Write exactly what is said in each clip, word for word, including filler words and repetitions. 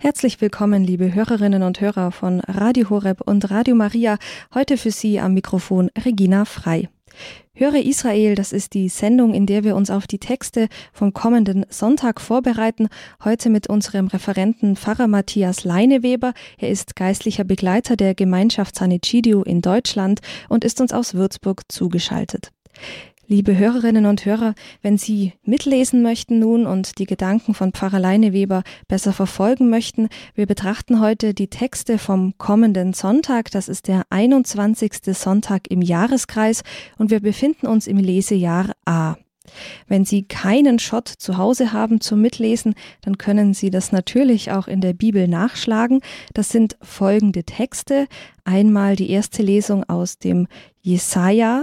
Herzlich willkommen, liebe Hörerinnen und Hörer von Radio Horeb und Radio Maria. Heute für Sie am Mikrofon Regina Frei. Höre Israel, das ist die Sendung, in der wir uns auf die Texte vom kommenden Sonntag vorbereiten. Heute mit unserem Referenten Pfarrer Matthias Leineweber. Er ist geistlicher Begleiter der Gemeinschaft San Egidio in Deutschland und ist uns aus Würzburg zugeschaltet. Liebe Hörerinnen und Hörer, wenn Sie mitlesen möchten nun und die Gedanken von Pfarrer Leineweber besser verfolgen möchten, wir betrachten heute die Texte vom kommenden Sonntag. Das ist der einundzwanzigste Sonntag im Jahreskreis und wir befinden uns im Lesejahr A. Wenn Sie keinen Schott zu Hause haben zum Mitlesen, dann können Sie das natürlich auch in der Bibel nachschlagen. Das sind folgende Texte. Einmal die erste Lesung aus dem Jesaja,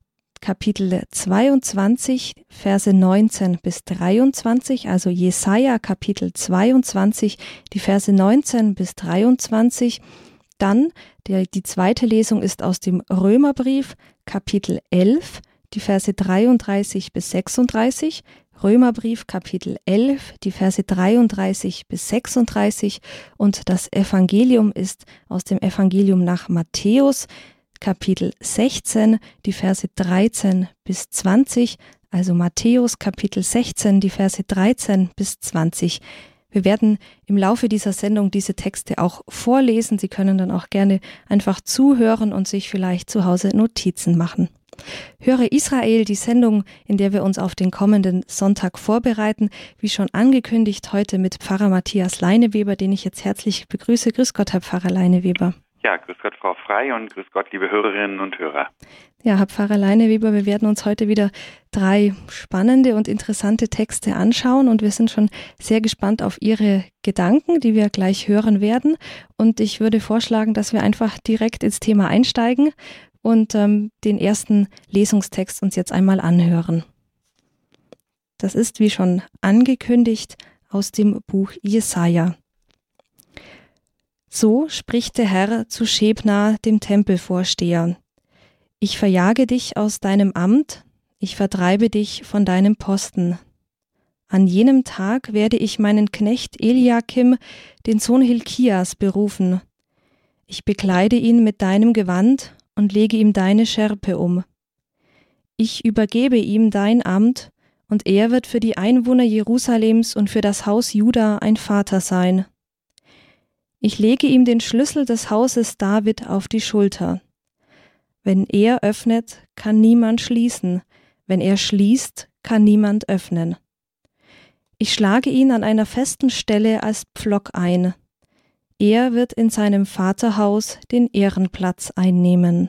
Kapitel zweiundzwanzig, Verse neunzehn bis dreiundzwanzig, also Jesaja Kapitel zweiundzwanzig, die Verse neunzehn bis dreiundzwanzig. Dann der, die zweite Lesung ist aus dem Römerbrief, Kapitel elf, die Verse dreiunddreißig bis sechsunddreißig. Römerbrief, Kapitel elf, die Verse dreiunddreißig bis sechsunddreißig. Und das Evangelium ist aus dem Evangelium nach Matthäus, Kapitel sechzehn, die Verse dreizehn bis zwanzig, also Matthäus Kapitel sechzehn, die Verse dreizehn bis zwanzig. Wir werden im Laufe dieser Sendung diese Texte auch vorlesen. Sie können dann auch gerne einfach zuhören und sich vielleicht zu Hause Notizen machen. Höre Israel, die Sendung, in der wir uns auf den kommenden Sonntag vorbereiten, wie schon angekündigt, heute mit Pfarrer Matthias Leineweber, den ich jetzt herzlich begrüße. Grüß Gott, Herr Pfarrer Leineweber. Ja, grüß Gott, Frau Frei, und grüß Gott, liebe Hörerinnen und Hörer. Ja, Herr Pfarrer Leineweber, wir werden uns heute wieder drei spannende und interessante Texte anschauen und wir sind schon sehr gespannt auf Ihre Gedanken, die wir gleich hören werden. Und ich würde vorschlagen, dass wir einfach direkt ins Thema einsteigen und ähm, den ersten Lesungstext uns jetzt einmal anhören. Das ist, wie schon angekündigt, aus dem Buch Jesaja. So spricht der Herr zu Schebna, dem Tempelvorsteher. Ich verjage dich aus deinem Amt, ich vertreibe dich von deinem Posten. An jenem Tag werde ich meinen Knecht Eliakim, den Sohn Hilkias, berufen. Ich bekleide ihn mit deinem Gewand und lege ihm deine Schärpe um. Ich übergebe ihm dein Amt, und er wird für die Einwohner Jerusalems und für das Haus Juda ein Vater sein. Ich lege ihm den Schlüssel des Hauses David auf die Schulter. Wenn er öffnet, kann niemand schließen, wenn er schließt, kann niemand öffnen. Ich schlage ihn an einer festen Stelle als Pflock ein. Er wird in seinem Vaterhaus den Ehrenplatz einnehmen.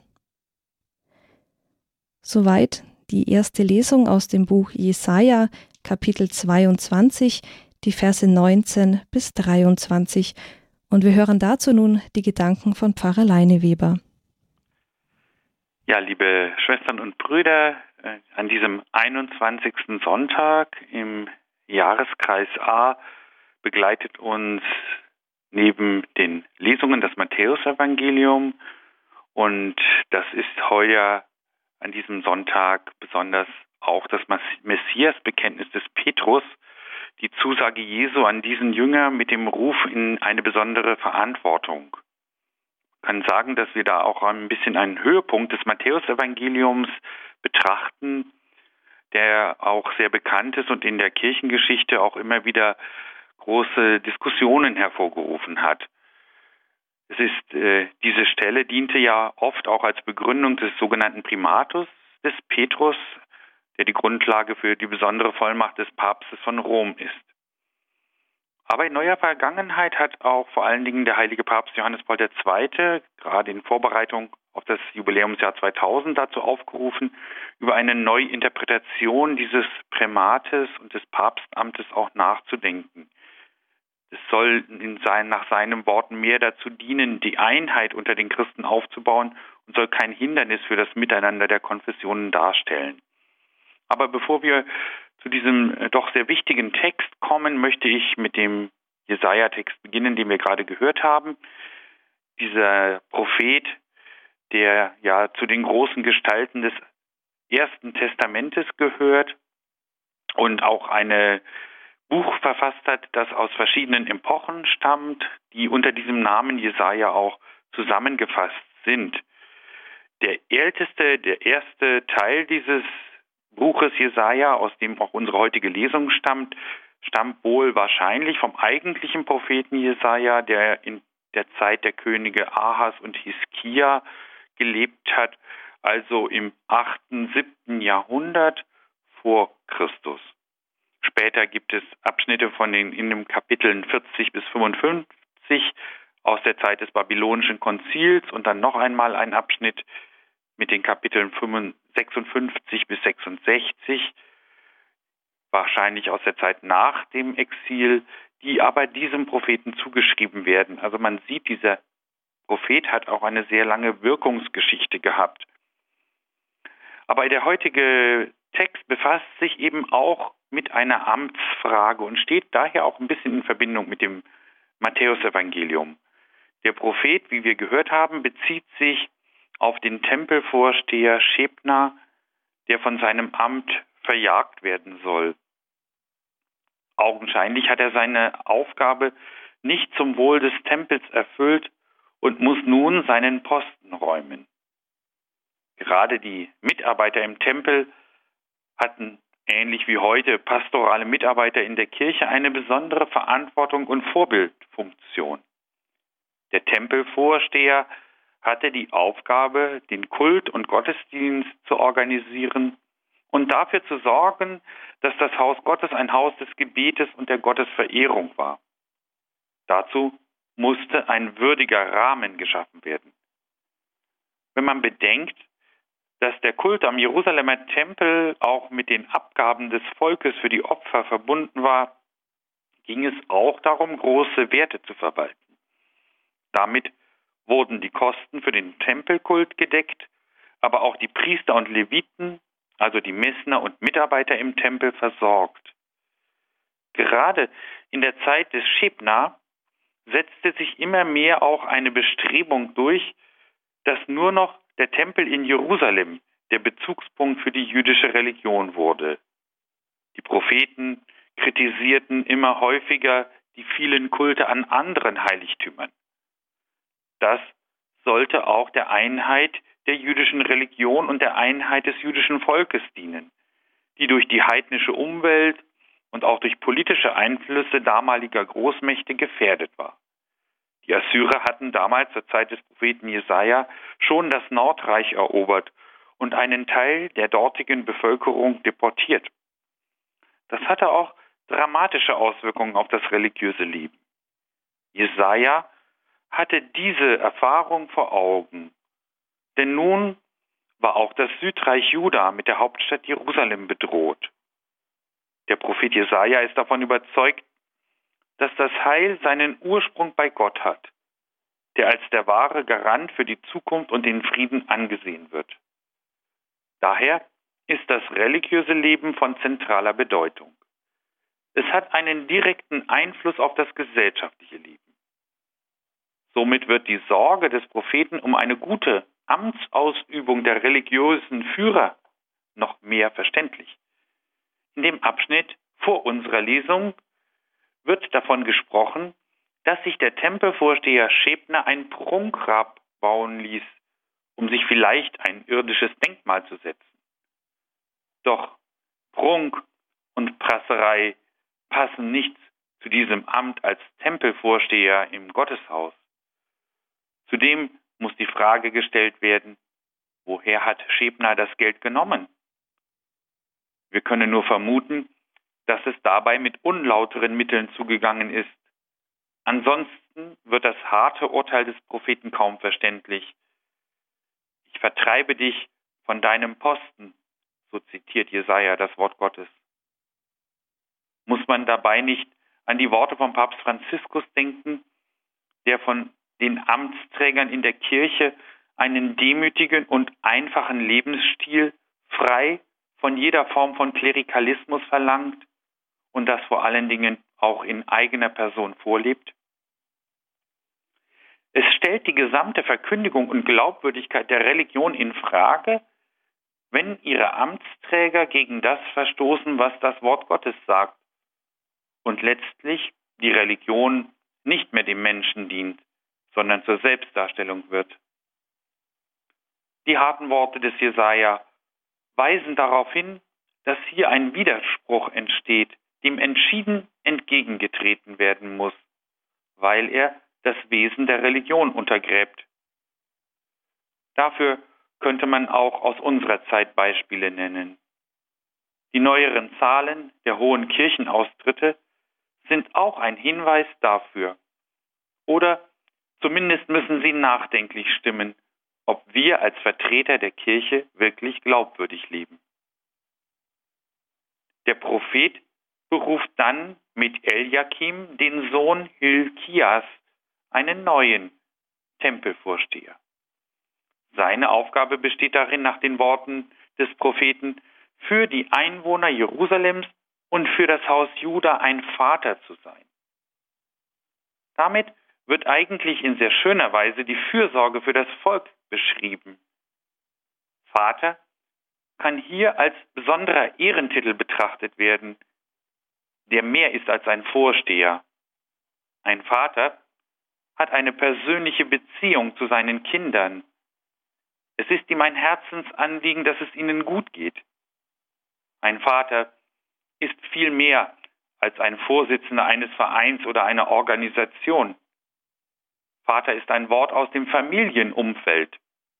Soweit die erste Lesung aus dem Buch Jesaja, Kapitel zweiundzwanzig, die Verse neunzehn bis dreiundzwanzig. Und wir hören dazu nun die Gedanken von Pfarrer Leineweber. Ja, liebe Schwestern und Brüder, an diesem einundzwanzigsten Sonntag im Jahreskreis A begleitet uns neben den Lesungen das Matthäusevangelium, und das ist heuer an diesem Sonntag besonders auch das Messiasbekenntnis des Petrus, die Zusage Jesu an diesen Jünger mit dem Ruf in eine besondere Verantwortung. Man kann sagen, dass wir da auch ein bisschen einen Höhepunkt des Matthäusevangeliums betrachten, der auch sehr bekannt ist und in der Kirchengeschichte auch immer wieder große Diskussionen hervorgerufen hat. Es ist, äh, diese Stelle diente ja oft auch als Begründung des sogenannten Primatus des Petrus, der die Grundlage für die besondere Vollmacht des Papstes von Rom ist. Aber in neuer Vergangenheit hat auch vor allen Dingen der heilige Papst Johannes Paul der Zweite gerade in Vorbereitung auf das Jubiläumsjahr zweitausend dazu aufgerufen, über eine Neuinterpretation dieses Primates und des Papstamtes auch nachzudenken. Es soll in sein, nach seinen Worten mehr dazu dienen, die Einheit unter den Christen aufzubauen, und soll kein Hindernis für das Miteinander der Konfessionen darstellen. Aber bevor wir zu diesem äh, doch sehr wichtigen Text kommen, möchte ich mit dem Jesaja-Text beginnen, den wir gerade gehört haben. Dieser Prophet, der ja zu den großen Gestalten des Ersten Testamentes gehört und auch eine Buch verfasst hat, das aus verschiedenen Epochen stammt, die unter diesem Namen Jesaja auch zusammengefasst sind. Der älteste, der erste Teil dieses Buches Jesaja, aus dem auch unsere heutige Lesung stammt, stammt wohl wahrscheinlich vom eigentlichen Propheten Jesaja, der in der Zeit der Könige Ahas und Hiskia gelebt hat, also im achten, siebten Jahrhundert vor Christus. Später gibt es Abschnitte von den in den Kapiteln vierzig bis fünfundfünfzig aus der Zeit des Babylonischen Konzils und dann noch einmal ein Abschnitt mit den Kapiteln sechsundfünfzig bis sechsundsechzig, wahrscheinlich aus der Zeit nach dem Exil, die aber diesem Propheten zugeschrieben werden. Also man sieht, dieser Prophet hat auch eine sehr lange Wirkungsgeschichte gehabt. Aber der heutige Text befasst sich eben auch mit einer Amtsfrage und steht daher auch ein bisschen in Verbindung mit dem Matthäusevangelium. Der Prophet, wie wir gehört haben, bezieht sich auf den Tempelvorsteher Schebna, der von seinem Amt verjagt werden soll. Augenscheinlich hat er seine Aufgabe nicht zum Wohl des Tempels erfüllt und muss nun seinen Posten räumen. Gerade die Mitarbeiter im Tempel hatten, ähnlich wie heute pastorale Mitarbeiter in der Kirche, eine besondere Verantwortung und Vorbildfunktion. Der Tempelvorsteher hatte die Aufgabe, den Kult und Gottesdienst zu organisieren und dafür zu sorgen, dass das Haus Gottes ein Haus des Gebetes und der Gottesverehrung war. Dazu musste ein würdiger Rahmen geschaffen werden. Wenn man bedenkt, dass der Kult am Jerusalemer Tempel auch mit den Abgaben des Volkes für die Opfer verbunden war, ging es auch darum, große Werte zu verwalten. Damit wurden die Kosten für den Tempelkult gedeckt, aber auch die Priester und Leviten, also die Messner und Mitarbeiter im Tempel, versorgt. Gerade in der Zeit des Schebna setzte sich immer mehr auch eine Bestrebung durch, dass nur noch der Tempel in Jerusalem der Bezugspunkt für die jüdische Religion wurde. Die Propheten kritisierten immer häufiger die vielen Kulte an anderen Heiligtümern. Das sollte auch der Einheit der jüdischen Religion und der Einheit des jüdischen Volkes dienen, die durch die heidnische Umwelt und auch durch politische Einflüsse damaliger Großmächte gefährdet war. Die Assyrer hatten damals zur Zeit des Propheten Jesaja schon das Nordreich erobert und einen Teil der dortigen Bevölkerung deportiert. Das hatte auch dramatische Auswirkungen auf das religiöse Leben. Jesaja hatte diese Erfahrung vor Augen, denn nun war auch das Südreich Juda mit der Hauptstadt Jerusalem bedroht. Der Prophet Jesaja ist davon überzeugt, dass das Heil seinen Ursprung bei Gott hat, der als der wahre Garant für die Zukunft und den Frieden angesehen wird. Daher ist das religiöse Leben von zentraler Bedeutung. Es hat einen direkten Einfluss auf das gesellschaftliche Leben. Somit wird die Sorge des Propheten um eine gute Amtsausübung der religiösen Führer noch mehr verständlich. In dem Abschnitt vor unserer Lesung wird davon gesprochen, dass sich der Tempelvorsteher Schebna ein Prunkgrab bauen ließ, um sich vielleicht ein irdisches Denkmal zu setzen. Doch Prunk und Prasserei passen nicht zu diesem Amt als Tempelvorsteher im Gotteshaus. Zudem muss die Frage gestellt werden, woher hat Schebna das Geld genommen? Wir können nur vermuten, dass es dabei mit unlauteren Mitteln zugegangen ist. Ansonsten wird das harte Urteil des Propheten kaum verständlich. Ich vertreibe dich von deinem Posten, so zitiert Jesaja das Wort Gottes. Muss man dabei nicht an die Worte von Papst Franziskus denken, der von den Amtsträgern in der Kirche einen demütigen und einfachen Lebensstil frei von jeder Form von Klerikalismus verlangt und das vor allen Dingen auch in eigener Person vorlebt? Es stellt die gesamte Verkündigung und Glaubwürdigkeit der Religion in Frage, wenn ihre Amtsträger gegen das verstoßen, was das Wort Gottes sagt und letztlich die Religion nicht mehr dem Menschen dient, sondern zur Selbstdarstellung wird. Die harten Worte des Jesaja weisen darauf hin, dass hier ein Widerspruch entsteht, dem entschieden entgegengetreten werden muss, weil er das Wesen der Religion untergräbt. Dafür könnte man auch aus unserer Zeit Beispiele nennen. Die neueren Zahlen der hohen Kirchenaustritte sind auch ein Hinweis dafür. Oder zumindest müssen sie nachdenklich stimmen, ob wir als Vertreter der Kirche wirklich glaubwürdig leben. Der Prophet beruft dann mit Eliakim den Sohn Hilkias, einen neuen Tempelvorsteher. Seine Aufgabe besteht darin, nach den Worten des Propheten, für die Einwohner Jerusalems und für das Haus Juda ein Vater zu sein. Damit wird eigentlich in sehr schöner Weise die Fürsorge für das Volk beschrieben. Vater kann hier als besonderer Ehrentitel betrachtet werden, der mehr ist als ein Vorsteher. Ein Vater hat eine persönliche Beziehung zu seinen Kindern. Es ist ihm ein Herzensanliegen, dass es ihnen gut geht. Ein Vater ist viel mehr als ein Vorsitzender eines Vereins oder einer Organisation. Vater ist ein Wort aus dem Familienumfeld.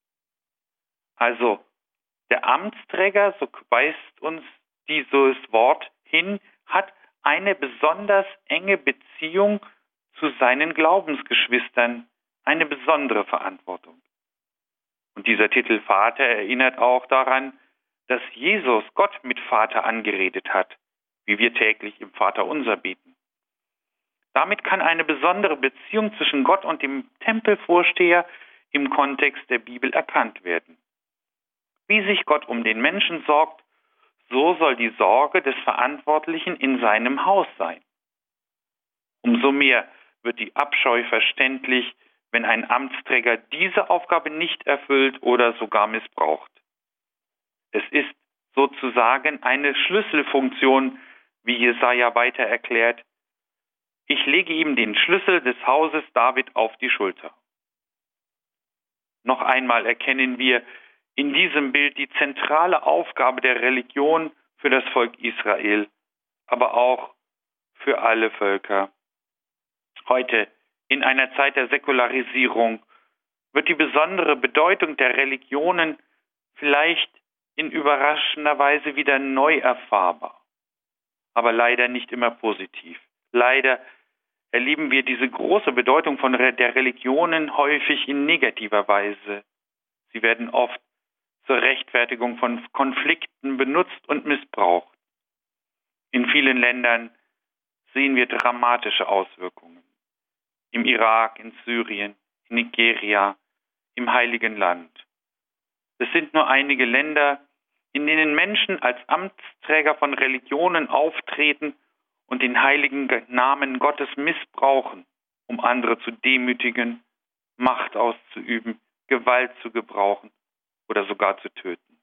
Also der Amtsträger, so weist uns dieses Wort hin, hat eine besonders enge Beziehung zu seinen Glaubensgeschwistern, eine besondere Verantwortung. Und dieser Titel Vater erinnert auch daran, dass Jesus Gott mit Vater angeredet hat, wie wir täglich im Vaterunser beten. Damit kann eine besondere Beziehung zwischen Gott und dem Tempelvorsteher im Kontext der Bibel erkannt werden. Wie sich Gott um den Menschen sorgt, so soll die Sorge des Verantwortlichen in seinem Haus sein. Umso mehr wird die Abscheu verständlich, wenn ein Amtsträger diese Aufgabe nicht erfüllt oder sogar missbraucht. Es ist sozusagen eine Schlüsselfunktion, wie Jesaja weiter erklärt: Ich lege ihm den Schlüssel des Hauses David auf die Schulter. Noch einmal erkennen wir in diesem Bild die zentrale Aufgabe der Religion für das Volk Israel, aber auch für alle Völker. Heute, in einer Zeit der Säkularisierung, wird die besondere Bedeutung der Religionen vielleicht in überraschender Weise wieder neu erfahrbar, aber leider nicht immer positiv. Leider erleben wir diese große Bedeutung von der Religionen häufig in negativer Weise. Sie werden oft zur Rechtfertigung von Konflikten benutzt und missbraucht. In vielen Ländern sehen wir dramatische Auswirkungen. Im Irak, in Syrien, in Nigeria, im Heiligen Land. Es sind nur einige Länder, in denen Menschen als Amtsträger von Religionen auftreten und den heiligen Namen Gottes missbrauchen, um andere zu demütigen, Macht auszuüben, Gewalt zu gebrauchen oder sogar zu töten.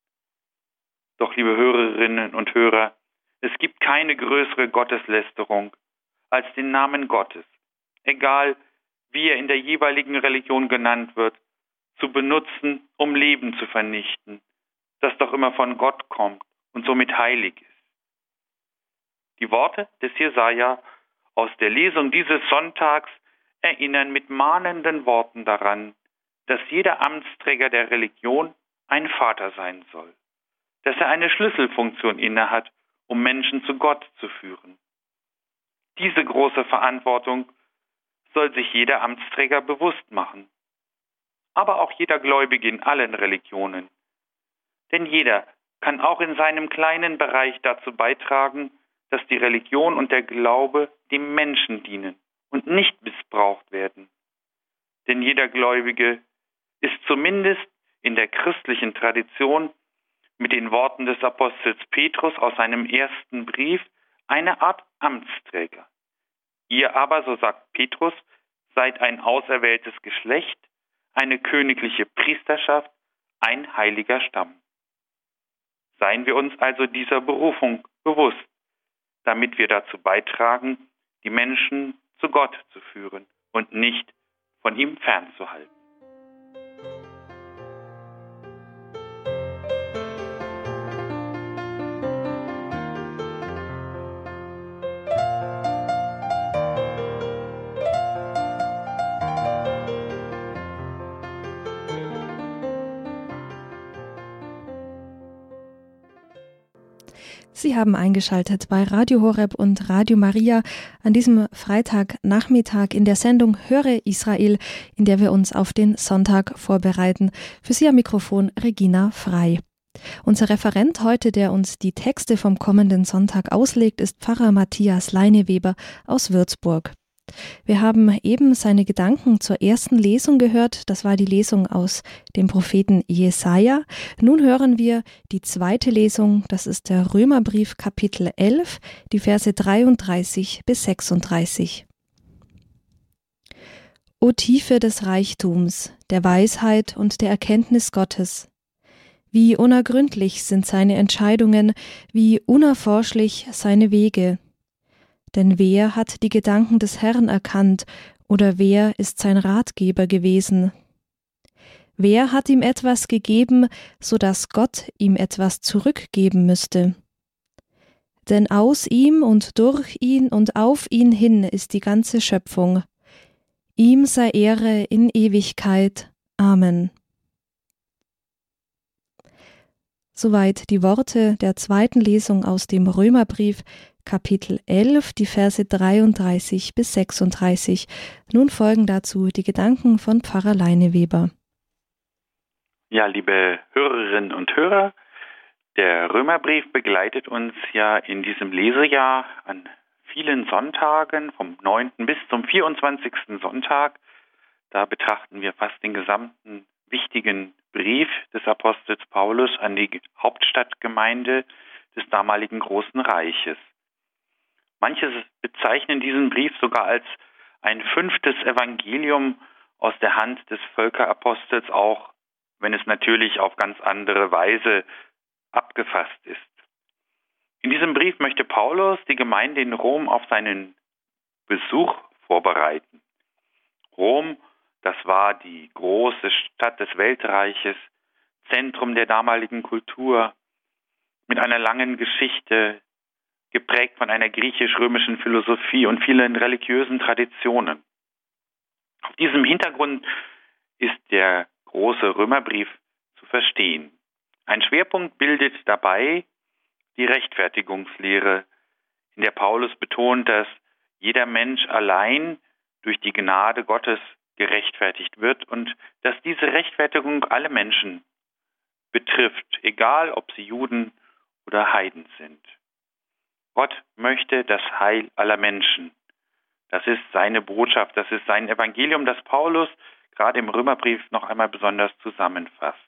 Doch, liebe Hörerinnen und Hörer, es gibt keine größere Gotteslästerung als den Namen Gottes, egal wie er in der jeweiligen Religion genannt wird, zu benutzen, um Leben zu vernichten, das doch immer von Gott kommt und somit heilig ist. Die Worte des Jesaja aus der Lesung dieses Sonntags erinnern mit mahnenden Worten daran, dass jeder Amtsträger der Religion ein Vater sein soll, dass er eine Schlüsselfunktion innehat, um Menschen zu Gott zu führen. Diese große Verantwortung soll sich jeder Amtsträger bewusst machen, aber auch jeder Gläubige in allen Religionen. Denn jeder kann auch in seinem kleinen Bereich dazu beitragen, dass die Religion und der Glaube dem Menschen dienen und nicht missbraucht werden. Denn jeder Gläubige ist zumindest in der christlichen Tradition mit den Worten des Apostels Petrus aus seinem ersten Brief eine Art Amtsträger. Ihr aber, so sagt Petrus, seid ein auserwähltes Geschlecht, eine königliche Priesterschaft, ein heiliger Stamm. Seien wir uns also dieser Berufung bewusst, damit wir dazu beitragen, die Menschen zu Gott zu führen und nicht von ihm fernzuhalten. Sie haben eingeschaltet bei Radio Horeb und Radio Maria an diesem Freitagnachmittag in der Sendung Höre Israel, in der wir uns auf den Sonntag vorbereiten. Für Sie am Mikrofon Regina Frei. Unser Referent heute, der uns die Texte vom kommenden Sonntag auslegt, ist Pfarrer Matthias Leineweber aus Würzburg. Wir haben eben seine Gedanken zur ersten Lesung gehört. Das war die Lesung aus dem Propheten Jesaja. Nun hören wir die zweite Lesung. Das ist der Römerbrief Kapitel elf, die Verse dreiunddreißig bis sechsunddreißig. O Tiefe des Reichtums, der Weisheit und der Erkenntnis Gottes! Wie unergründlich sind seine Entscheidungen, wie unerforschlich seine Wege! Denn wer hat die Gedanken des Herrn erkannt, oder wer ist sein Ratgeber gewesen? Wer hat ihm etwas gegeben, so dass Gott ihm etwas zurückgeben müsste? Denn aus ihm und durch ihn und auf ihn hin ist die ganze Schöpfung. Ihm sei Ehre in Ewigkeit. Amen. Soweit die Worte der zweiten Lesung aus dem Römerbrief, Kapitel elf, die Verse dreiunddreißig bis sechsunddreißig. Nun folgen dazu die Gedanken von Pfarrer Leineweber. Ja, liebe Hörerinnen und Hörer, der Römerbrief begleitet uns ja in diesem Lesejahr an vielen Sonntagen, vom neunten bis zum vierundzwanzigsten Sonntag. Da betrachten wir fast den gesamten wichtigen Brief des Apostels Paulus an die Hauptstadtgemeinde des damaligen Großen Reiches. Manche bezeichnen diesen Brief sogar als ein fünftes Evangelium aus der Hand des Völkerapostels, auch wenn es natürlich auf ganz andere Weise abgefasst ist. In diesem Brief möchte Paulus die Gemeinde in Rom auf seinen Besuch vorbereiten. Rom, das war die große Stadt des Weltreiches, Zentrum der damaligen Kultur, mit einer langen Geschichte, geprägt von einer griechisch-römischen Philosophie und vielen religiösen Traditionen. Auf diesem Hintergrund ist der große Römerbrief zu verstehen. Ein Schwerpunkt bildet dabei die Rechtfertigungslehre, in der Paulus betont, dass jeder Mensch allein durch die Gnade Gottes gerechtfertigt wird und dass diese Rechtfertigung alle Menschen betrifft, egal ob sie Juden oder Heiden sind. Gott möchte das Heil aller Menschen. Das ist seine Botschaft, das ist sein Evangelium, das Paulus gerade im Römerbrief noch einmal besonders zusammenfasst.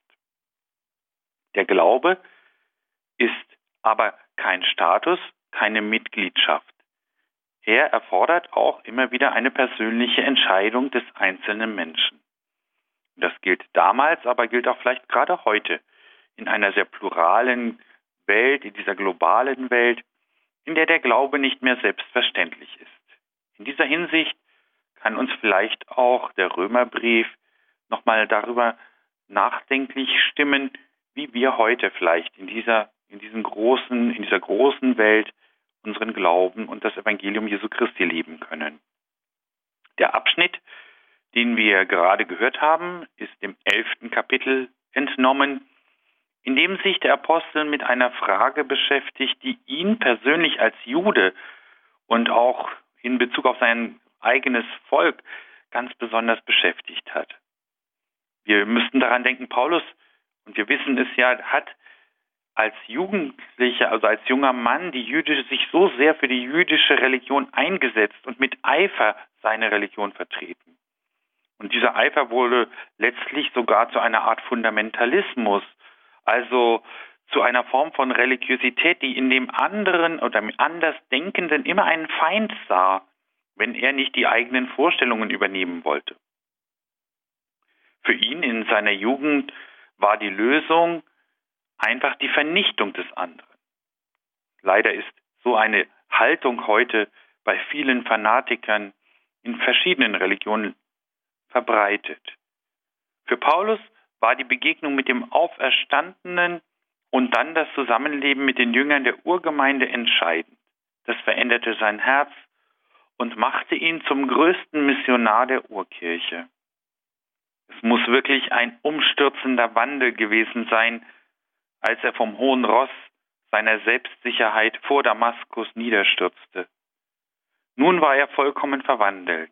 Der Glaube ist aber kein Status, keine Mitgliedschaft. Er erfordert auch immer wieder eine persönliche Entscheidung des einzelnen Menschen. Das gilt damals, aber gilt auch vielleicht gerade heute in einer sehr pluralen Welt, in dieser globalen Welt, in der der Glaube nicht mehr selbstverständlich ist. In dieser Hinsicht kann uns vielleicht auch der Römerbrief nochmal darüber nachdenklich stimmen, wie wir heute vielleicht in dieser, in diesen großen, in dieser großen Welt unseren Glauben und das Evangelium Jesu Christi leben können. Der Abschnitt, den wir gerade gehört haben, ist im elften Kapitel entnommen, in dem sich der Apostel mit einer Frage beschäftigt, die ihn persönlich als Jude und auch in Bezug auf sein eigenes Volk ganz besonders beschäftigt hat. Wir müssten daran denken, Paulus, und wir wissen es ja, hat als Jugendlicher, also als junger Mann, die jüdische, sich so sehr für die jüdische Religion eingesetzt und mit Eifer seine Religion vertreten. Und dieser Eifer wurde letztlich sogar zu einer Art Fundamentalismus, also zu einer Form von Religiosität, die in dem anderen oder dem Andersdenkenden immer einen Feind sah, wenn er nicht die eigenen Vorstellungen übernehmen wollte. Für ihn in seiner Jugend war die Lösung einfach die Vernichtung des anderen. Leider ist so eine Haltung heute bei vielen Fanatikern in verschiedenen Religionen verbreitet. Für Paulus war die Begegnung mit dem Auferstandenen und dann das Zusammenleben mit den Jüngern der Urgemeinde entscheidend. Das veränderte sein Herz und machte ihn zum größten Missionar der Urkirche. Es muss wirklich ein umstürzender Wandel gewesen sein, als er vom hohen Ross seiner Selbstsicherheit vor Damaskus niederstürzte. Nun war er vollkommen verwandelt.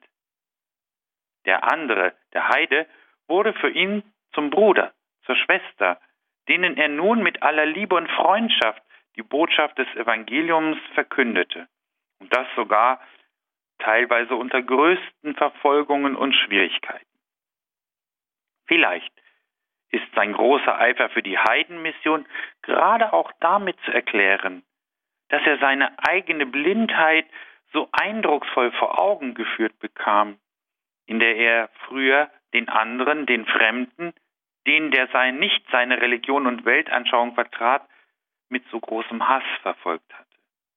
Der andere, der Heide, wurde für ihn zum Bruder, zur Schwester, denen er nun mit aller Liebe und Freundschaft die Botschaft des Evangeliums verkündete. Und das sogar teilweise unter größten Verfolgungen und Schwierigkeiten. Vielleicht ist sein großer Eifer für die Heidenmission gerade auch damit zu erklären, dass er seine eigene Blindheit so eindrucksvoll vor Augen geführt bekam, in der er früher den anderen, den Fremden, den, der sein, nicht seine Religion und Weltanschauung vertrat, mit so großem Hass verfolgt hatte.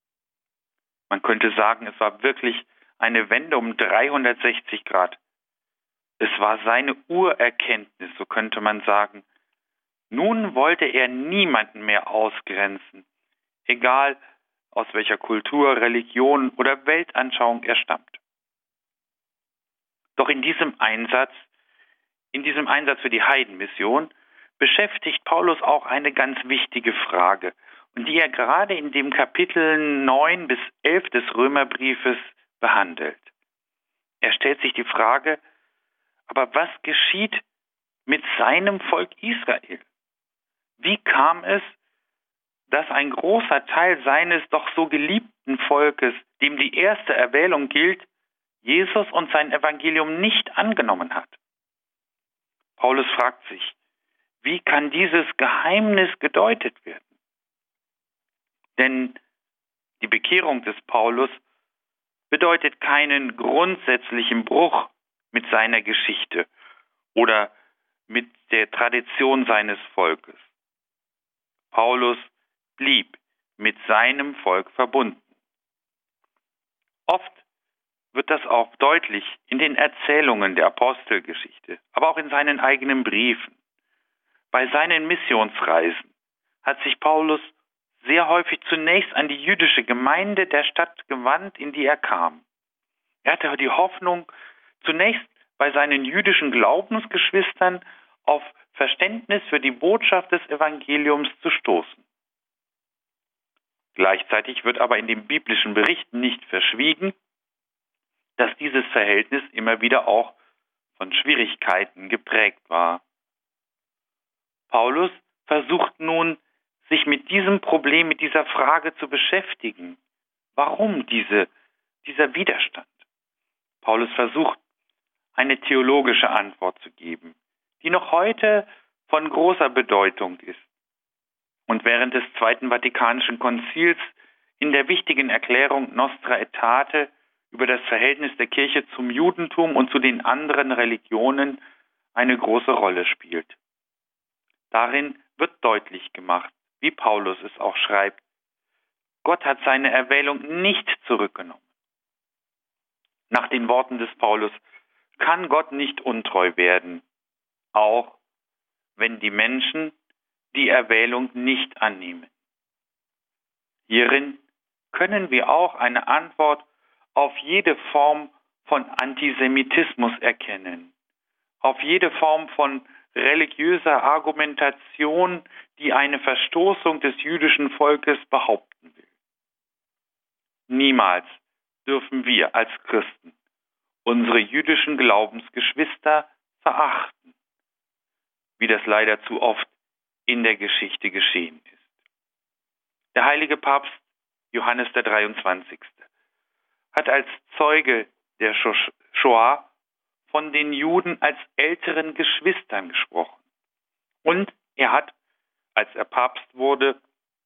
Man könnte sagen, es war wirklich eine Wende um dreihundertsechzig Grad. Es war seine Urerkenntnis, so könnte man sagen. Nun wollte er niemanden mehr ausgrenzen, egal aus welcher Kultur, Religion oder Weltanschauung er stammt. Doch in diesem Einsatz, in diesem Einsatz für die Heidenmission, beschäftigt Paulus auch eine ganz wichtige Frage, und die er gerade in dem Kapitel neun bis elf des Römerbriefes behandelt. Er stellt sich die Frage, aber was geschieht mit seinem Volk Israel? Wie kam es, dass ein großer Teil seines doch so geliebten Volkes, dem die erste Erwählung gilt, Jesus und sein Evangelium nicht angenommen hat? Paulus fragt sich, wie kann dieses Geheimnis gedeutet werden? Denn die Bekehrung des Paulus bedeutet keinen grundsätzlichen Bruch mit seiner Geschichte oder mit der Tradition seines Volkes. Paulus blieb mit seinem Volk verbunden. Oft wird das auch deutlich in den Erzählungen der Apostelgeschichte, aber auch in seinen eigenen Briefen. Bei seinen Missionsreisen hat sich Paulus sehr häufig zunächst an die jüdische Gemeinde der Stadt gewandt, in die er kam. Er hatte die Hoffnung, zunächst bei seinen jüdischen Glaubensgeschwistern auf Verständnis für die Botschaft des Evangeliums zu stoßen. Gleichzeitig wird aber in den biblischen Berichten nicht verschwiegen, dass dieses Verhältnis immer wieder auch von Schwierigkeiten geprägt war. Paulus versucht nun, sich mit diesem Problem, mit dieser Frage zu beschäftigen. Warum diese, dieser Widerstand? Paulus versucht, eine theologische Antwort zu geben, die noch heute von großer Bedeutung ist und während des Zweiten Vatikanischen Konzils in der wichtigen Erklärung Nostra Aetate über das Verhältnis der Kirche zum Judentum und zu den anderen Religionen eine große Rolle spielt. Darin wird deutlich gemacht, wie Paulus es auch schreibt, Gott hat seine Erwählung nicht zurückgenommen. Nach den Worten des Paulus kann Gott nicht untreu werden, auch wenn die Menschen die Erwählung nicht annehmen. Hierin können wir auch eine Antwort auf jede Form von Antisemitismus erkennen, auf jede Form von religiöser Argumentation, die eine Verstoßung des jüdischen Volkes behaupten will. Niemals dürfen wir als Christen unsere jüdischen Glaubensgeschwister verachten, wie das leider zu oft in der Geschichte geschehen ist. Der heilige Papst Johannes der dreiundzwanzigste hat als Zeuge der Shoah von den Juden als älteren Geschwistern gesprochen. Und er hat, als er Papst wurde,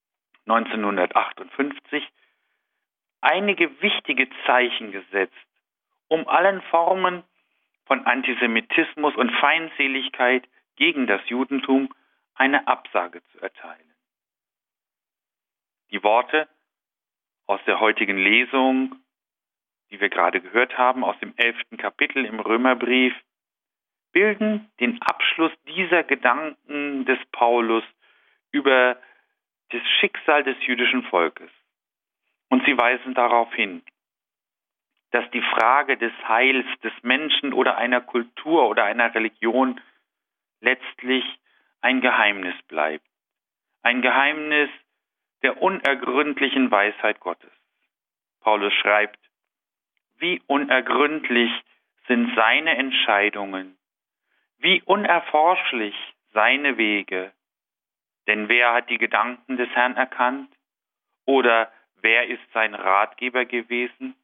neunzehnhundertachtundfünfzig, einige wichtige Zeichen gesetzt, um allen Formen von Antisemitismus und Feindseligkeit gegen das Judentum eine Absage zu erteilen. Die Worte aus der heutigen Lesung, die wir gerade gehört haben, aus dem elften Kapitel im Römerbrief, bilden den Abschluss dieser Gedanken des Paulus über das Schicksal des jüdischen Volkes. Und sie weisen darauf hin, dass die Frage des Heils des Menschen oder einer Kultur oder einer Religion letztlich ein Geheimnis bleibt. Ein Geheimnis der unergründlichen Weisheit Gottes. Paulus schreibt, wie unergründlich sind seine Entscheidungen, wie unerforschlich seine Wege. Denn wer hat die Gedanken des Herrn erkannt? Oder wer ist sein Ratgeber gewesen?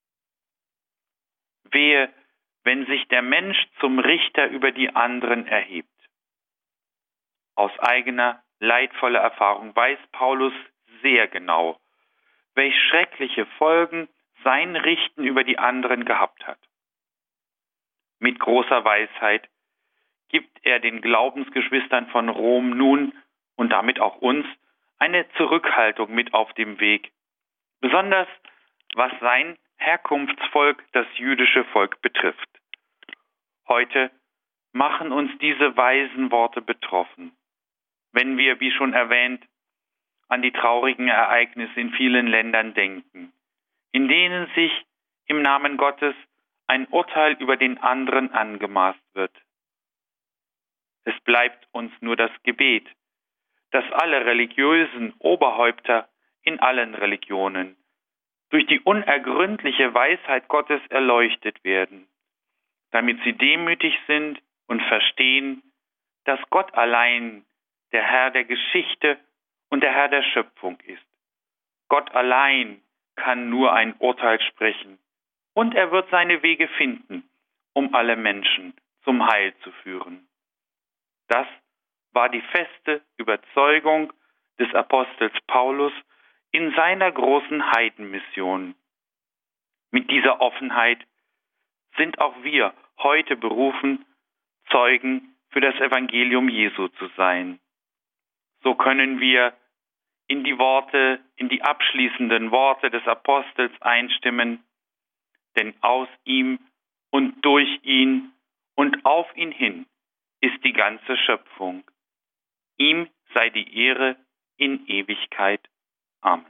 Wehe, wenn sich der Mensch zum Richter über die anderen erhebt. Aus eigener, leidvoller Erfahrung weiß Paulus sehr genau, welch schreckliche Folgen sein Richten über die anderen gehabt hat. Mit großer Weisheit gibt er den Glaubensgeschwistern von Rom nun und damit auch uns eine Zurückhaltung mit auf dem Weg, besonders was sein Herkunftsvolk, das jüdische Volk, betrifft. Heute machen uns diese weisen Worte betroffen, wenn wir, wie schon erwähnt, an die traurigen Ereignisse in vielen Ländern denken, in denen sich im Namen Gottes ein Urteil über den anderen angemaßt wird. Es bleibt uns nur das Gebet, dass alle religiösen Oberhäupter in allen Religionen durch die unergründliche Weisheit Gottes erleuchtet werden, damit sie demütig sind und verstehen, dass Gott allein der Herr der Geschichte und der Herr der Schöpfung ist. Gott allein kann nur ein Urteil sprechen und er wird seine Wege finden, um alle Menschen zum Heil zu führen. Das war die feste Überzeugung des Apostels Paulus in seiner großen Heidenmission. Mit dieser Offenheit sind auch wir heute berufen, Zeugen für das Evangelium Jesu zu sein. So können wir in die Worte, in die abschließenden Worte des Apostels einstimmen, denn aus ihm und durch ihn und auf ihn hin ist die ganze Schöpfung. Ihm sei die Ehre in Ewigkeit. Amen.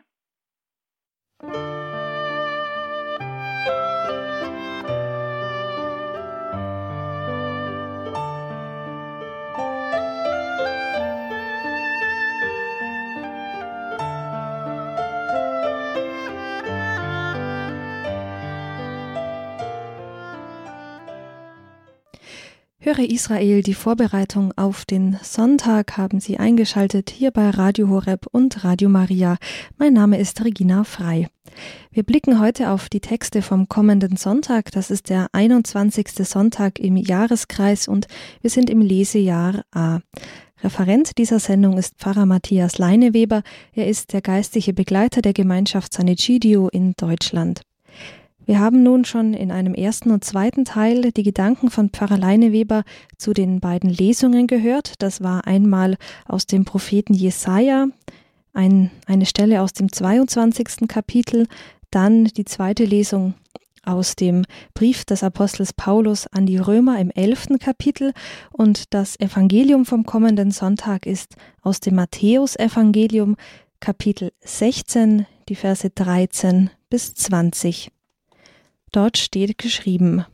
Höre Israel, die Vorbereitung auf den Sonntag haben Sie eingeschaltet hier bei Radio Horeb und Radio Maria. Mein Name ist Regina Frei. Wir blicken heute auf die Texte vom kommenden Sonntag. Das ist der einundzwanzigste Sonntag im Jahreskreis und wir sind im Lesejahr A. Referent dieser Sendung ist Pfarrer Matthias Leineweber. Er ist der geistliche Begleiter der Gemeinschaft San Egidio in Deutschland. Wir haben nun schon in einem ersten und zweiten Teil die Gedanken von Pfarrer Leineweber zu den beiden Lesungen gehört. Das war einmal aus dem Propheten Jesaja, ein, eine Stelle aus dem zweiundzwanzigsten Kapitel, dann die zweite Lesung aus dem Brief des Apostels Paulus an die Römer im elften Kapitel und das Evangelium vom kommenden Sonntag ist aus dem Matthäus-Evangelium, Kapitel sechzehn, die Verse dreizehn bis zwanzig. Dort steht geschrieben: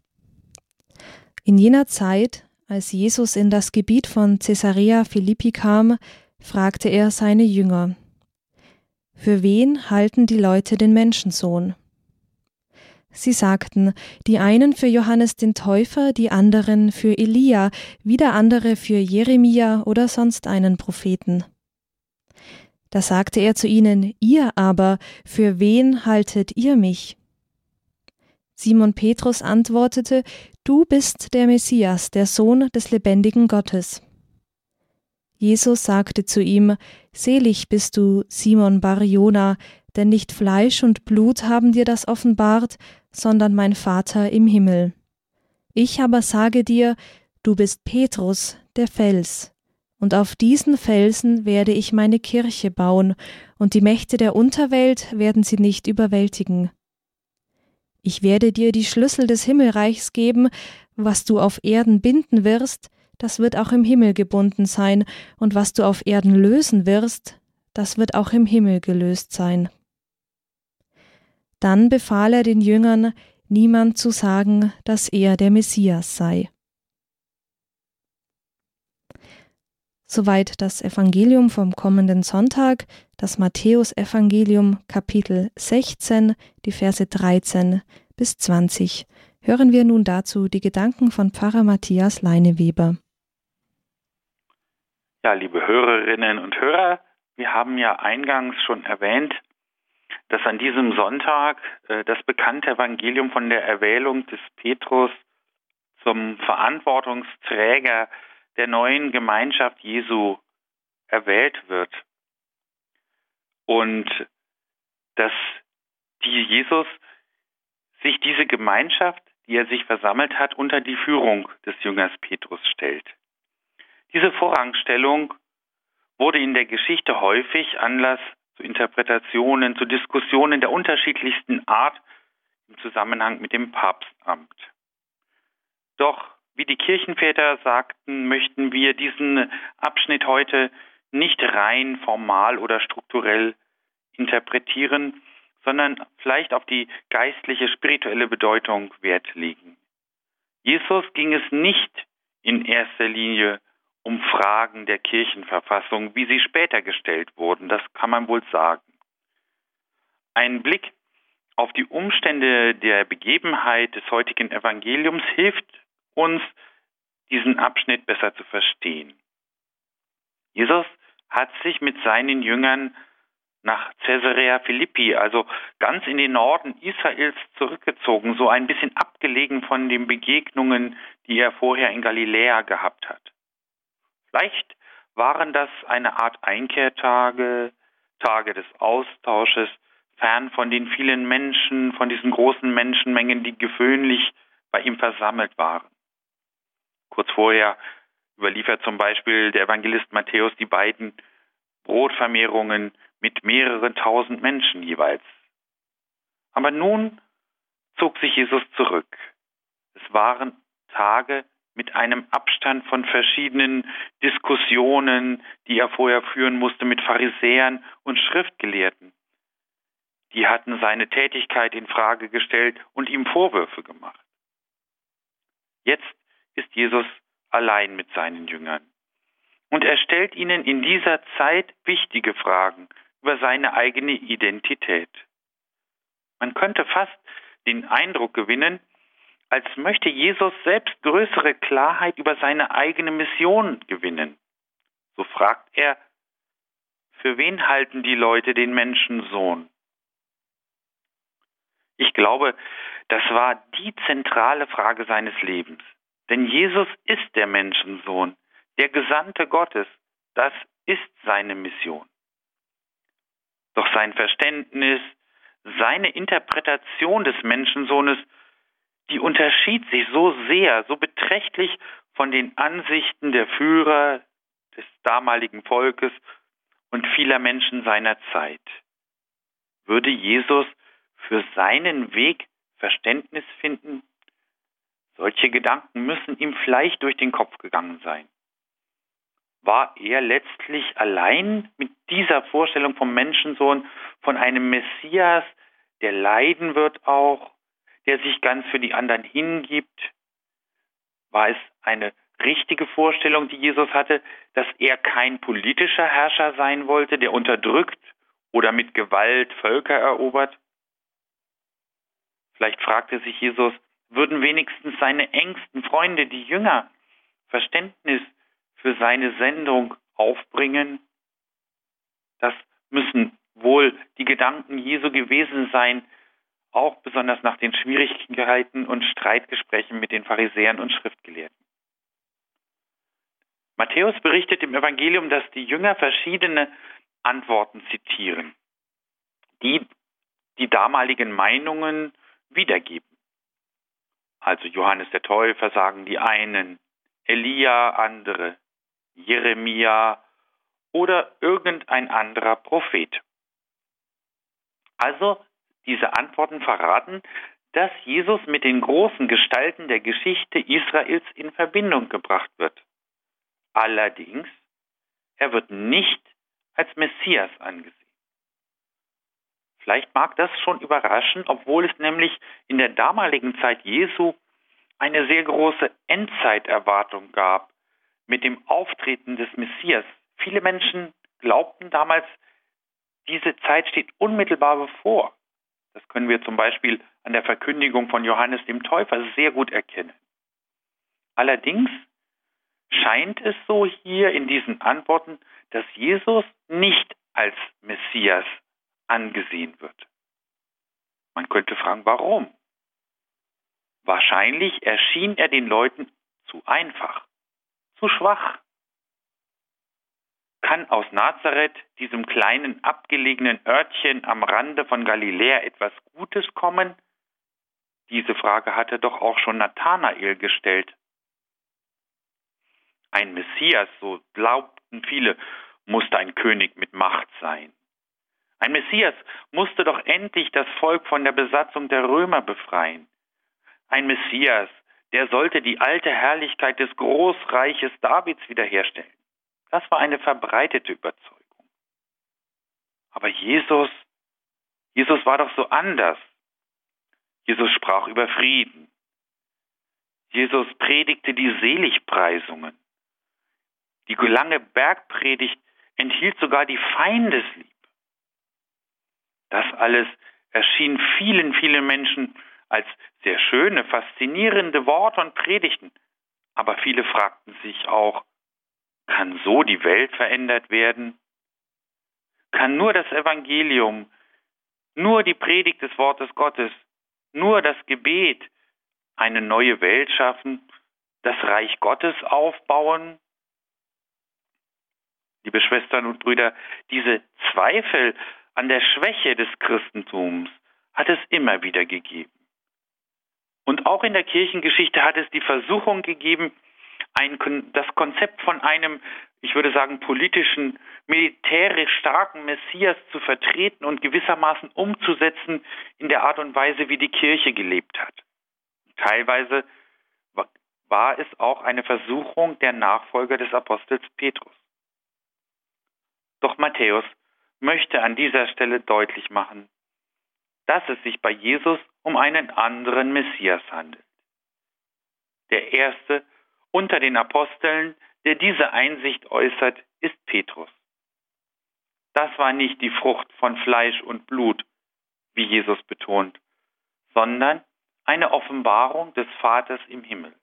In jener Zeit, als Jesus in das Gebiet von Caesarea Philippi kam, fragte er seine Jünger: Für wen halten die Leute den Menschensohn? Sie sagten, die einen für Johannes den Täufer, die anderen für Elia, wieder andere für Jeremia oder sonst einen Propheten. Da sagte er zu ihnen: Ihr aber, für wen haltet ihr mich? Simon Petrus antwortete: Du bist der Messias, der Sohn des lebendigen Gottes. Jesus sagte zu ihm: Selig bist du, Simon Bar-Jona, denn nicht Fleisch und Blut haben dir das offenbart, sondern mein Vater im Himmel. Ich aber sage dir, du bist Petrus, der Fels, und auf diesen Felsen werde ich meine Kirche bauen, und die Mächte der Unterwelt werden sie nicht überwältigen. Ich werde dir die Schlüssel des Himmelreichs geben, was du auf Erden binden wirst, das wird auch im Himmel gebunden sein, und was du auf Erden lösen wirst, das wird auch im Himmel gelöst sein. Dann befahl er den Jüngern, niemand zu sagen, dass er der Messias sei. Soweit das Evangelium vom kommenden Sonntag, das Matthäusevangelium Kapitel sechzehn, die Verse dreizehn bis zwanzig. Hören wir nun dazu die Gedanken von Pfarrer Matthias Leineweber. Ja, liebe Hörerinnen und Hörer, wir haben ja eingangs schon erwähnt, dass an diesem Sonntag äh, das bekannte Evangelium von der Erwählung des Petrus zum Verantwortungsträger der neuen Gemeinschaft Jesu erwählt wird. Und dass die Jesus sich diese Gemeinschaft, die er sich versammelt hat, unter die Führung des Jüngers Petrus stellt. Diese Vorrangstellung wurde in der Geschichte häufig Anlass zu Interpretationen, zu Diskussionen der unterschiedlichsten Art im Zusammenhang mit dem Papstamt. Doch, wie die Kirchenväter sagten, möchten wir diesen Abschnitt heute nicht rein formal oder strukturell interpretieren, sondern vielleicht auf die geistliche, spirituelle Bedeutung Wert legen. Jesus ging es nicht in erster Linie um Fragen der Kirchenverfassung, wie sie später gestellt wurden, das kann man wohl sagen. Ein Blick auf die Umstände der Begebenheit des heutigen Evangeliums hilft uns, diesen Abschnitt besser zu verstehen. Jesus hat sich mit seinen Jüngern nach Caesarea Philippi, also ganz in den Norden Israels, zurückgezogen, so ein bisschen abgelegen von den Begegnungen, die er vorher in Galiläa gehabt hat. Vielleicht waren das eine Art Einkehrtage, Tage des Austausches, fern von den vielen Menschen, von diesen großen Menschenmengen, die gewöhnlich bei ihm versammelt waren. Kurz vorher überliefert zum Beispiel der Evangelist Matthäus die beiden Brotvermehrungen mit mehreren tausend Menschen jeweils. Aber nun zog sich Jesus zurück. Es waren Tage mit einem Abstand von verschiedenen Diskussionen, die er vorher führen musste mit Pharisäern und Schriftgelehrten. Die hatten seine Tätigkeit in Frage gestellt und ihm Vorwürfe gemacht. Jetzt ist Jesus allein mit seinen Jüngern. Und er stellt ihnen in dieser Zeit wichtige Fragen über seine eigene Identität. Man könnte fast den Eindruck gewinnen, als möchte Jesus selbst größere Klarheit über seine eigene Mission gewinnen. So fragt er, für wen halten die Leute den Menschensohn? Ich glaube, das war die zentrale Frage seines Lebens. Denn Jesus ist der Menschensohn, der Gesandte Gottes. Das ist seine Mission. Doch sein Verständnis, seine Interpretation des Menschensohnes, die unterschied sich so sehr, so beträchtlich von den Ansichten der Führer des damaligen Volkes und vieler Menschen seiner Zeit. Würde Jesus für seinen Weg Verständnis finden? Solche Gedanken müssen ihm vielleicht durch den Kopf gegangen sein. War er letztlich allein mit dieser Vorstellung vom Menschensohn, von einem Messias, der leiden wird auch, der sich ganz für die anderen hingibt? War es eine richtige Vorstellung, die Jesus hatte, dass er kein politischer Herrscher sein wollte, der unterdrückt oder mit Gewalt Völker erobert? Vielleicht fragte sich Jesus, würden wenigstens seine engsten Freunde, die Jünger, Verständnis für seine Sendung aufbringen? Das müssen wohl die Gedanken Jesu gewesen sein, auch besonders nach den Schwierigkeiten und Streitgesprächen mit den Pharisäern und Schriftgelehrten. Matthäus berichtet im Evangelium, dass die Jünger verschiedene Antworten zitieren, die die damaligen Meinungen wiedergeben. Also Johannes der Täufer sagen die einen, Elia andere, Jeremia oder irgendein anderer Prophet. Also diese Antworten verraten, dass Jesus mit den großen Gestalten der Geschichte Israels in Verbindung gebracht wird. Allerdings, er wird nicht als Messias angesehen. Vielleicht mag das schon überraschen, obwohl es nämlich in der damaligen Zeit Jesu eine sehr große Endzeiterwartung gab mit dem Auftreten des Messias. Viele Menschen glaubten damals, diese Zeit steht unmittelbar bevor. Das können wir zum Beispiel an der Verkündigung von Johannes dem Täufer sehr gut erkennen. Allerdings scheint es so hier in diesen Antworten, dass Jesus nicht als Messias angesehen wird. Man könnte fragen, warum? Wahrscheinlich erschien er den Leuten zu einfach, zu schwach. Kann aus Nazareth, diesem kleinen abgelegenen Örtchen am Rande von Galiläa, etwas Gutes kommen? Diese Frage hatte doch auch schon Nathanael gestellt. Ein Messias, so glaubten viele, musste ein König mit Macht sein. Ein Messias musste doch endlich das Volk von der Besatzung der Römer befreien. Ein Messias, der sollte die alte Herrlichkeit des Großreiches Davids wiederherstellen. Das war eine verbreitete Überzeugung. Aber Jesus, Jesus war doch so anders. Jesus sprach über Frieden. Jesus predigte die Seligpreisungen. Die lange Bergpredigt enthielt sogar die Feindesliebe. Das alles erschien vielen, vielen Menschen als sehr schöne, faszinierende Worte und Predigten. Aber viele fragten sich auch, kann so die Welt verändert werden? Kann nur das Evangelium, nur die Predigt des Wortes Gottes, nur das Gebet eine neue Welt schaffen, das Reich Gottes aufbauen? Liebe Schwestern und Brüder, diese Zweifel an der Schwäche des Christentums hat es immer wieder gegeben. Und auch in der Kirchengeschichte hat es die Versuchung gegeben, ein, das Konzept von einem, ich würde sagen, politischen, militärisch starken Messias zu vertreten und gewissermaßen umzusetzen in der Art und Weise, wie die Kirche gelebt hat. Teilweise war es auch eine Versuchung der Nachfolger des Apostels Petrus. Doch Matthäus möchte an dieser Stelle deutlich machen, dass es sich bei Jesus um einen anderen Messias handelt. Der erste unter den Aposteln, der diese Einsicht äußert, ist Petrus. Das war nicht die Frucht von Fleisch und Blut, wie Jesus betont, sondern eine Offenbarung des Vaters im Himmel.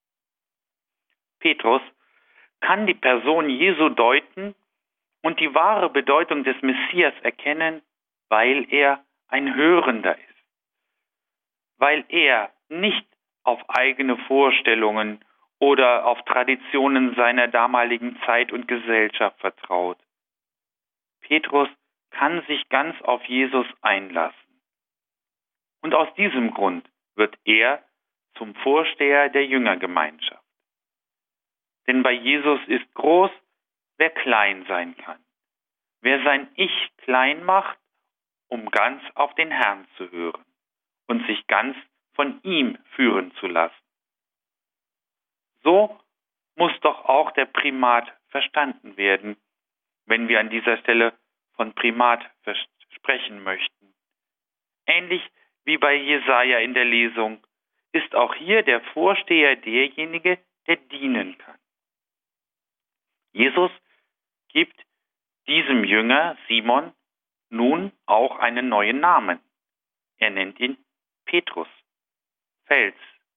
Petrus kann die Person Jesu deuten und die wahre Bedeutung des Messias erkennen, weil er ein Hörender ist, weil er nicht auf eigene Vorstellungen oder auf Traditionen seiner damaligen Zeit und Gesellschaft vertraut. Petrus kann sich ganz auf Jesus einlassen. Und aus diesem Grund wird er zum Vorsteher der Jüngergemeinschaft. Denn bei Jesus ist groß, wer klein sein kann, wer sein Ich klein macht, um ganz auf den Herrn zu hören und sich ganz von ihm führen zu lassen. So muss doch auch der Primat verstanden werden, wenn wir an dieser Stelle von Primat sprechen möchten. Ähnlich wie bei Jesaja in der Lesung ist auch hier der Vorsteher derjenige, der dienen kann. Jesus gibt diesem Jünger Simon nun auch einen neuen Namen. Er nennt ihn Petrus, Fels.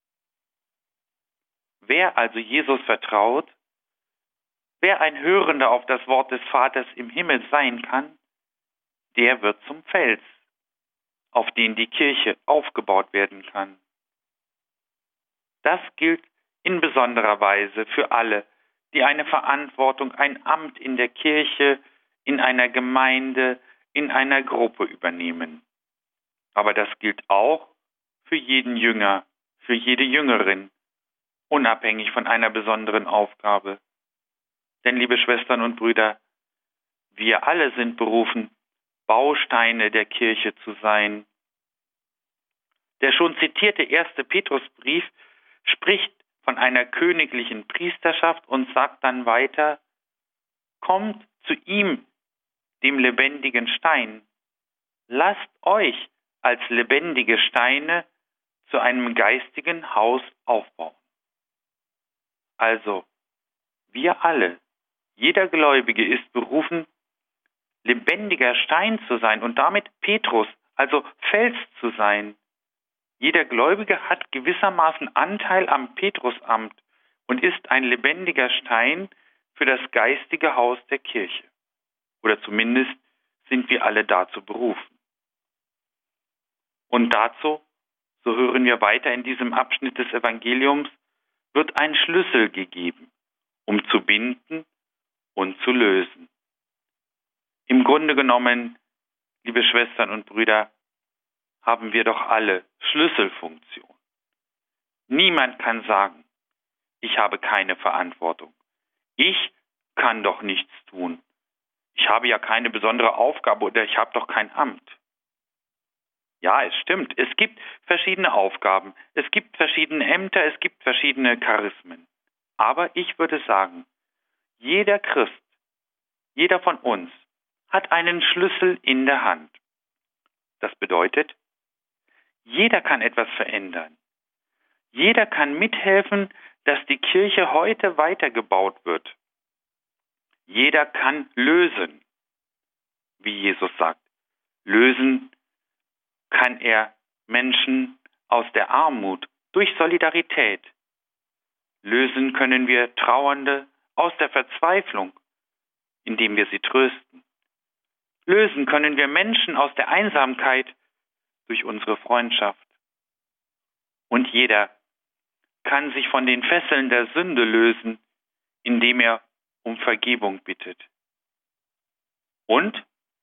Wer also Jesus vertraut, wer ein Hörender auf das Wort des Vaters im Himmel sein kann, der wird zum Fels, auf den die Kirche aufgebaut werden kann. Das gilt in besonderer Weise für alle, die eine Verantwortung, ein Amt in der Kirche, in einer Gemeinde, in einer Gruppe übernehmen. Aber das gilt auch für jeden Jünger, für jede Jüngerin, unabhängig von einer besonderen Aufgabe. Denn, liebe Schwestern und Brüder, wir alle sind berufen, Bausteine der Kirche zu sein. Der schon zitierte erste Petrusbrief spricht von einer königlichen Priesterschaft und sagt dann weiter: Kommt zu ihm, dem lebendigen Stein. Lasst euch als lebendige Steine zu einem geistigen Haus aufbauen. Also, wir alle, jeder Gläubige ist berufen, lebendiger Stein zu sein und damit Petrus, also Fels zu sein. Jeder Gläubige hat gewissermaßen Anteil am Petrusamt und ist ein lebendiger Stein für das geistige Haus der Kirche. Oder zumindest sind wir alle dazu berufen. Und dazu, so hören wir weiter in diesem Abschnitt des Evangeliums, wird ein Schlüssel gegeben, um zu binden und zu lösen. Im Grunde genommen, liebe Schwestern und Brüder, haben wir doch alle Schlüsselfunktion. Niemand kann sagen, ich habe keine Verantwortung. Ich kann doch nichts tun. Ich habe ja keine besondere Aufgabe oder ich habe doch kein Amt. Ja, es stimmt. Es gibt verschiedene Aufgaben. Es gibt verschiedene Ämter. Es gibt verschiedene Charismen. Aber ich würde sagen, jeder Christ, jeder von uns hat einen Schlüssel in der Hand. Das bedeutet, jeder kann etwas verändern. Jeder kann mithelfen, dass die Kirche heute weitergebaut wird. Jeder kann lösen, wie Jesus sagt. Lösen kann er Menschen aus der Armut durch Solidarität. Lösen können wir Trauernde aus der Verzweiflung, indem wir sie trösten. Lösen können wir Menschen aus der Einsamkeit durch unsere Freundschaft. Und jeder kann sich von den Fesseln der Sünde lösen, indem er um Vergebung bittet. Und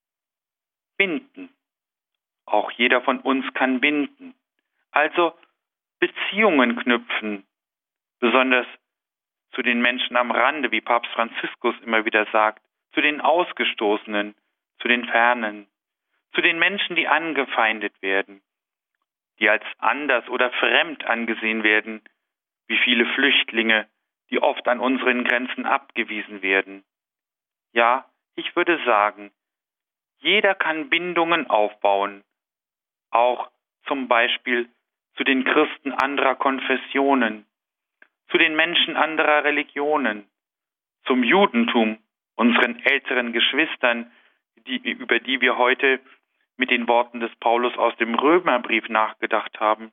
binden. Auch jeder von uns kann binden. Also Beziehungen knüpfen, besonders zu den Menschen am Rande, wie Papst Franziskus immer wieder sagt, zu den Ausgestoßenen, zu den Fernen, zu den Menschen, die angefeindet werden, die als anders oder fremd angesehen werden, wie viele Flüchtlinge, die oft an unseren Grenzen abgewiesen werden. Ja, ich würde sagen, jeder kann Bindungen aufbauen, auch zum Beispiel zu den Christen anderer Konfessionen, zu den Menschen anderer Religionen, zum Judentum, unseren älteren Geschwistern, die, über die wir heute mit den Worten des Paulus aus dem Römerbrief nachgedacht haben.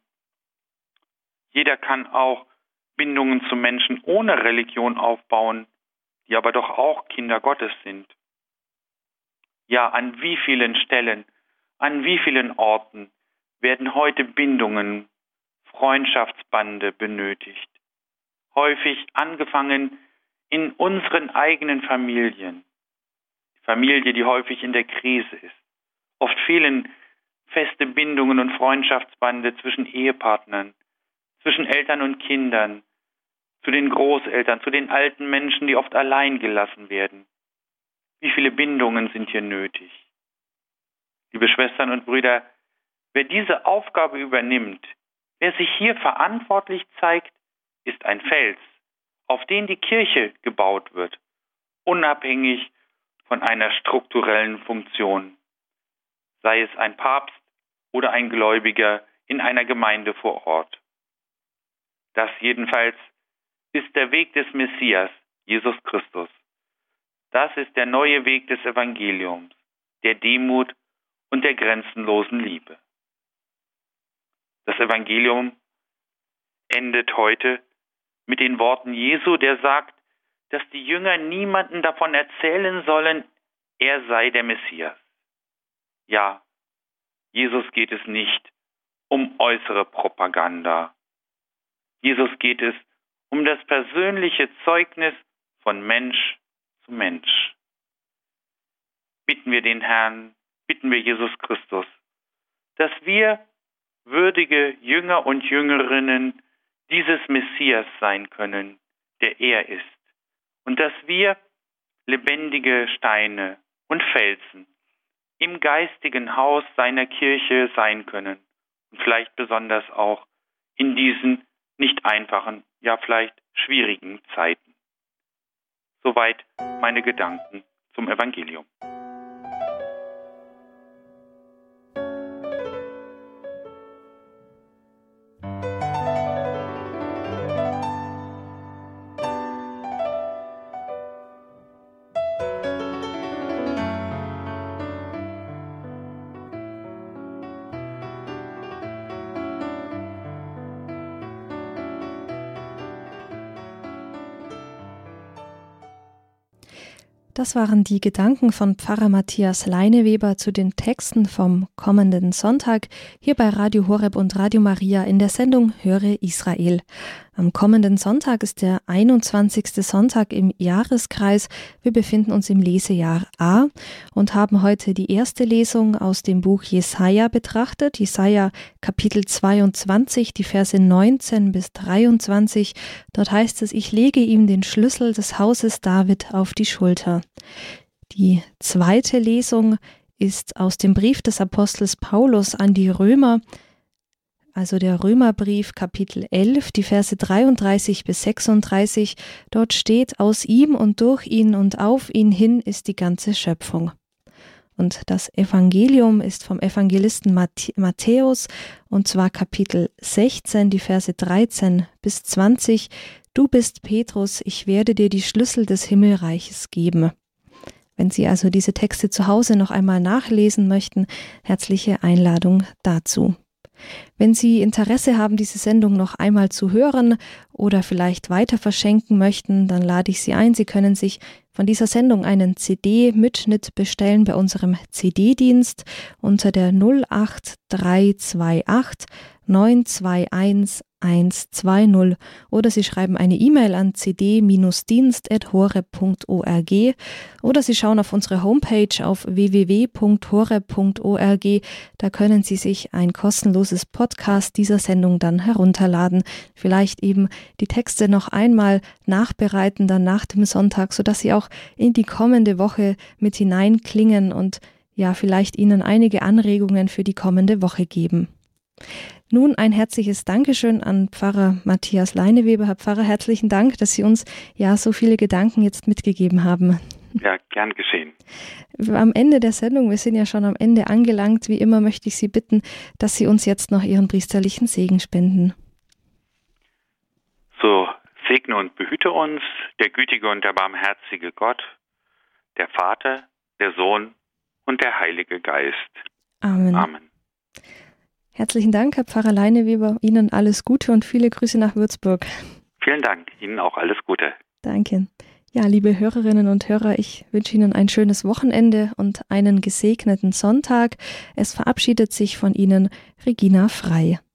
Jeder kann auch Bindungen zu Menschen ohne Religion aufbauen, die aber doch auch Kinder Gottes sind. Ja, an wie vielen Stellen, an wie vielen Orten werden heute Bindungen, Freundschaftsbande benötigt. Häufig angefangen in unseren eigenen Familien. Die Familie, die häufig in der Krise ist. Oft fehlen feste Bindungen und Freundschaftsbande zwischen Ehepartnern, zwischen Eltern und Kindern, zu den Großeltern, zu den alten Menschen, die oft allein gelassen werden. Wie viele Bindungen sind hier nötig? Liebe Schwestern und Brüder, wer diese Aufgabe übernimmt, wer sich hier verantwortlich zeigt, ist ein Fels, auf den die Kirche gebaut wird, unabhängig von einer strukturellen Funktion, sei es ein Papst oder ein Gläubiger in einer Gemeinde vor Ort. Das jedenfalls ist der Weg des Messias, Jesus Christus. Das ist der neue Weg des Evangeliums, der Demut und der grenzenlosen Liebe. Das Evangelium endet heute mit den Worten Jesu, der sagt, dass die Jünger niemanden davon erzählen sollen, er sei der Messias. Ja, Jesus geht es nicht um äußere Propaganda. Jesus geht es um das persönliche Zeugnis von Mensch zu Mensch. Bitten wir den Herrn, bitten wir Jesus Christus, dass wir würdige Jünger und Jüngerinnen dieses Messias sein können, der er ist. Und dass wir lebendige Steine und Felsen im geistigen Haus seiner Kirche sein können und vielleicht besonders auch in diesen nicht einfachen, ja vielleicht schwierigen Zeiten. Soweit meine Gedanken zum Evangelium. Das waren die Gedanken von Pfarrer Matthias Leineweber zu den Texten vom kommenden Sonntag hier bei Radio Horeb und Radio Maria in der Sendung Höre Israel. Am kommenden Sonntag ist der einundzwanzigste Sonntag im Jahreskreis. Wir befinden uns im Lesejahr A und haben heute die erste Lesung aus dem Buch Jesaja betrachtet. Jesaja Kapitel zweiundzwanzig, die Verse neunzehn bis dreiundzwanzig. Dort heißt es: Ich lege ihm den Schlüssel des Hauses David auf die Schulter. Die zweite Lesung ist aus dem Brief des Apostels Paulus an die Römer, also der Römerbrief Kapitel elf, die Verse dreiunddreißig bis sechsunddreißig. Dort steht: Aus ihm und durch ihn und auf ihn hin ist die ganze Schöpfung. Und das Evangelium ist vom Evangelisten Matthäus, und zwar Kapitel sechzehn, die Verse dreizehn bis zwanzig. Du bist Petrus, ich werde dir die Schlüssel des Himmelreiches geben. Wenn Sie also diese Texte zu Hause noch einmal nachlesen möchten, herzliche Einladung dazu. Wenn Sie Interesse haben, diese Sendung noch einmal zu hören oder vielleicht weiter verschenken möchten, dann lade ich Sie ein. Sie können sich von dieser Sendung einen C D-Mitschnitt bestellen bei unserem C D-Dienst unter der null acht drei zwei acht neun zwei eins eins zwei null oder Sie schreiben eine E-Mail an c d Bindestrich dienst at horeb punkt org oder Sie schauen auf unsere Homepage auf w w w punkt horeb punkt org. Da können Sie sich ein kostenloses Podcast dieser Sendung dann herunterladen. Vielleicht eben die Texte noch einmal nachbereiten dann nach dem Sonntag, sodass sie auch in die kommende Woche mit hineinklingen und ja, vielleicht Ihnen einige Anregungen für die kommende Woche geben. Nun ein herzliches Dankeschön an Pfarrer Matthias Leineweber. Herr Pfarrer, herzlichen Dank, dass Sie uns ja so viele Gedanken jetzt mitgegeben haben. Ja, gern geschehen. Am Ende der Sendung, wir sind ja schon am Ende angelangt, wie immer möchte ich Sie bitten, dass Sie uns jetzt noch Ihren priesterlichen Segen spenden. So segne und behüte uns der gütige und der barmherzige Gott, der Vater, der Sohn und der Heilige Geist. Amen. Amen. Herzlichen Dank, Herr Pfarrer Leineweber. Ihnen alles Gute und viele Grüße nach Würzburg. Vielen Dank. Ihnen auch alles Gute. Danke. Ja, liebe Hörerinnen und Hörer, ich wünsche Ihnen ein schönes Wochenende und einen gesegneten Sonntag. Es verabschiedet sich von Ihnen Regina Frei.